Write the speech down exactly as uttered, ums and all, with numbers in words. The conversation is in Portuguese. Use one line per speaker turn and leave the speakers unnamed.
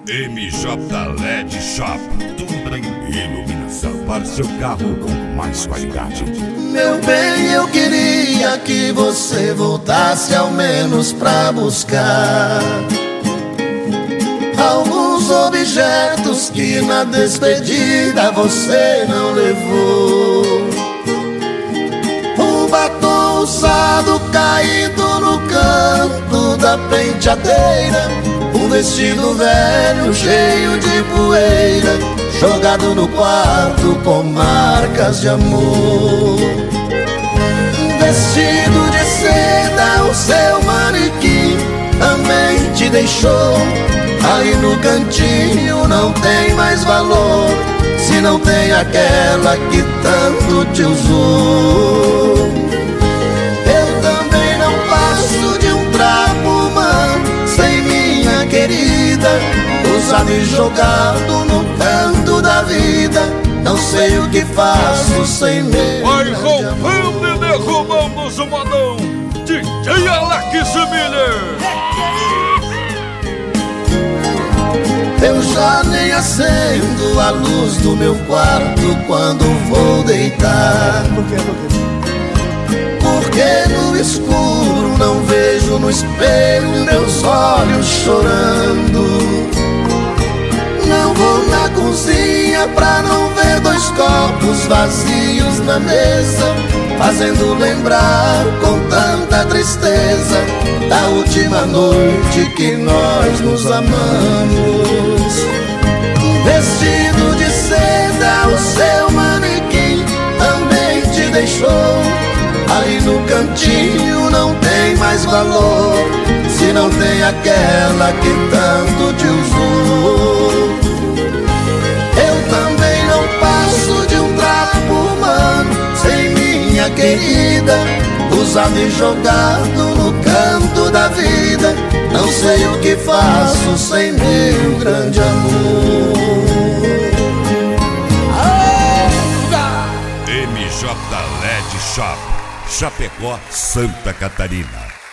M J L E D Shop. Tudo em iluminação para seu carro com mais qualidade.
Meu bem, eu queria que você voltasse ao menos pra buscar alguns objetos que na despedida você não levou. Um batom usado caído no canto da penteadeira, um vestido velho cheio de poeira jogado no quarto com marcas de amor. Um vestido de seda, o seu manequim também te deixou. Aí no cantinho não tem mais valor, se não tem aquela que tanto te usou. Eu também não passo de um trapo humano sem minha querida, usado e jogado no canto da vida. Não sei o que faço sem meu.
Vai roubando e derrubando o modão D J Alex Miller.
Eu já nem acendo a luz do meu quarto quando vou deitar. Por quê? Por quê? Porque no escuro não vejo no espelho meus olhos chorando. Não vou na cozinha pra não ver dois copos vazios na mesa, fazendo lembrar com tanta tristeza da última noite que nós nos amamos. Um vestido de seda, o seu manequim também te deixou. Ali no cantinho não tem mais valor, se não tem aquela que tanto te usou. Eu também não passo de um trapo humano sem minha querida, usado e jogado no canto da vida. Não sei o que faço sem meu grande amor.
M J L E D Shop, Chapecó, Santa Catarina.